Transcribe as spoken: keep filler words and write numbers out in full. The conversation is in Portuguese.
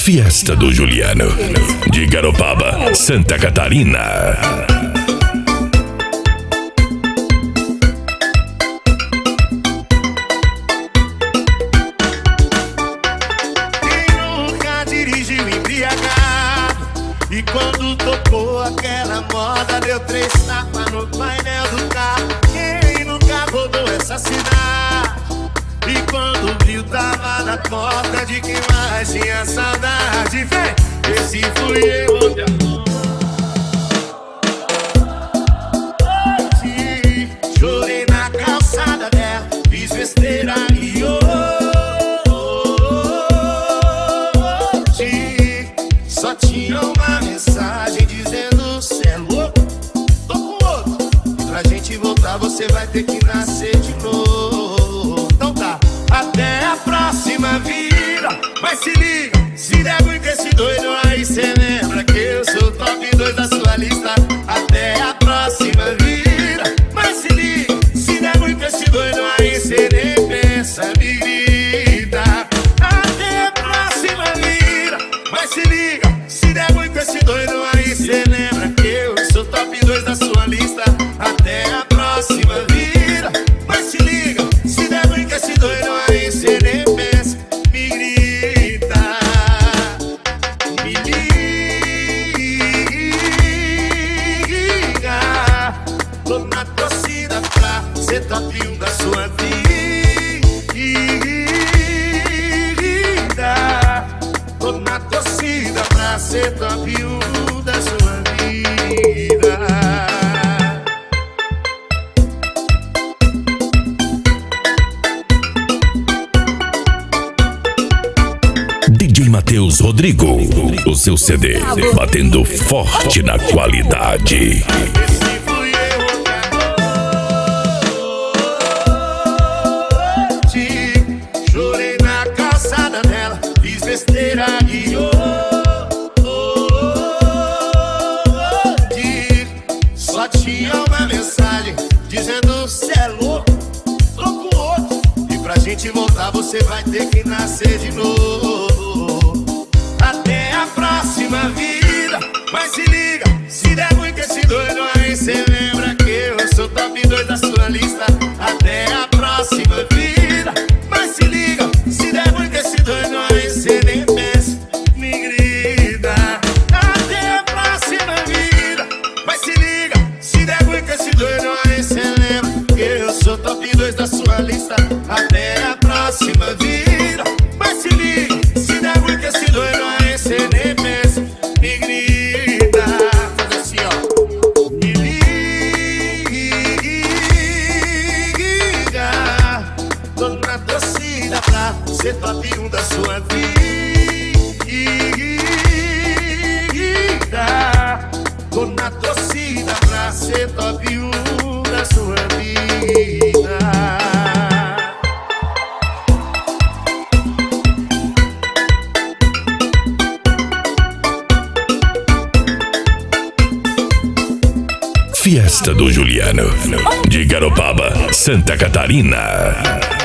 Fiesta do Juliano, de Garopaba, Santa Catarina. E quando tocou aquela moda, deu três tapas no painel do carro. Quem nunca rodou essa cidade? E quando viu, tava na porta de quem mais tinha saudade. Vem, esse fui eu, onde a noite chorei na calçada dela, fiz besteira e hoje só tinha uma mensagem dizendo: cê é louco, tô com outro. Pra gente voltar você vai ter que nascer de novo. Então tá, até a próxima vida. Mas se liga, se der ruim com esse doido aí, cê lembra que eu sou o top dois da sua lista. Até a próxima vida. Mas se liga, se der ruim com esse doido aí, cê nem pensa, me grita. Até a próxima vida. Mas se liga, se der ruim com esse doido aí, cê lembra que eu sou top dois da sua lista. Até a próxima vida. Mas se liga, se der ruim com esse doido aí, cê nem pensa, me grita. Me liga. Tô na torcida pra ser top um da sua vida. Tô na torcida pra ser top um da sua vida. D J Matheus Rodrigo, o seu C D, batendo forte na qualidade. Esse fui eu, outra noite chorei na calçada dela, fiz besteira e hoje só tinha uma mensagem dizendo: cê é louco, tô com outro. E pra gente voltar você vai ter que nascer de novo. Até a próxima vida. Mas se liga, se der ruim com esse doido aí, cê lembra que eu sou top dois da sua lista. Até a próxima vida. Mas se liga, se der ruim com esse doido aí, cê nem pensa, me grita. Até a próxima vida. Mas se liga, se der ruim com esse doido aí, cê lembra que eu sou top dois da sua lista. Até a próxima vida. Mas se liga, se der ruim com esse doido aí, cê nem pensa, me grita. Faz assim, ó. Me liga. Tô na torcida pra ser top um da sua vida. Tô na torcida pra ser top um da sua vida. Fiesta do Juliano, de Garopaba, Santa Catarina.